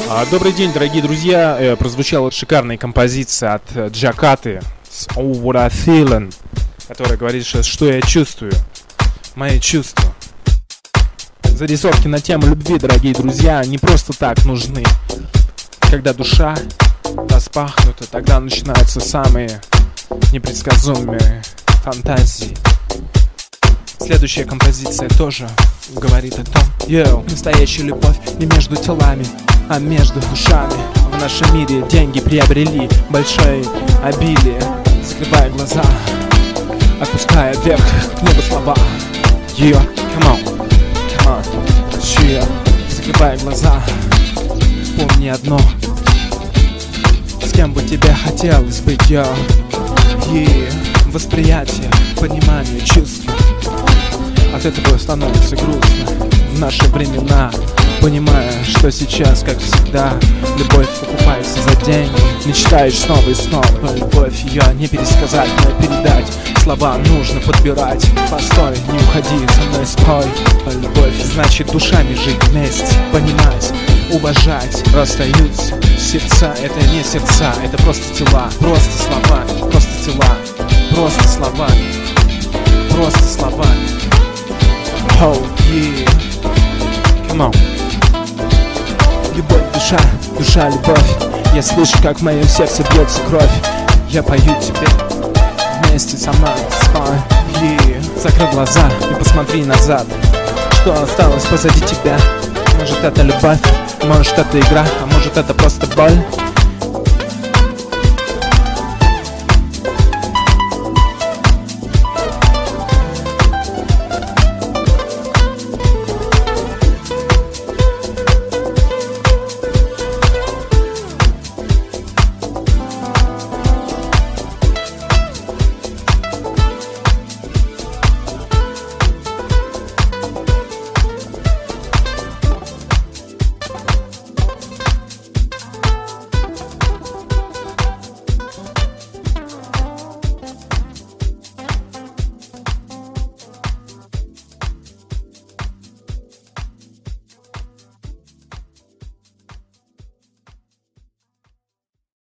Добрый день, дорогие друзья. Прозвучала шикарная композиция от Джакаты с Oh What I Feelin', которая говорит, что я чувствую. Мои чувства. Зарисовки на тему любви, дорогие друзья, не просто так нужны. Когда душа распахнута, тогда начинаются самые непредсказуемые фантазии. Следующая композиция тоже говорит о том, настоящая любовь не между телами, а между душами. В нашем мире деньги приобрели большое обилие. Закрывая глаза, опуская вверх к небу слова. Come on, закрывая глаза, помни одно: с кем бы тебе хотелось быть, восприятие, понимание, чувство. От этого становится грустно в наши времена, понимая, что сейчас, как всегда, любовь покупается за деньги. Мечтаешь снова и снова, любовь ее не пересказать, но передать. Слова нужно подбирать. Постой, не уходи, со мной спой. Любовь значит душами жить вместе, понимать, уважать. Расстаются сердца, это не сердца, это просто тела, просто слова, просто тела, просто слова, просто слова. Oh yeah, come on. Любовь, душа, душа, любовь. Я слышу, как в моем сердце бьется кровь. Я пою тебе вместе со мной. Спой, закрой глаза и посмотри назад. Что осталось позади тебя? Может это любовь, может это игра, а может это просто боль.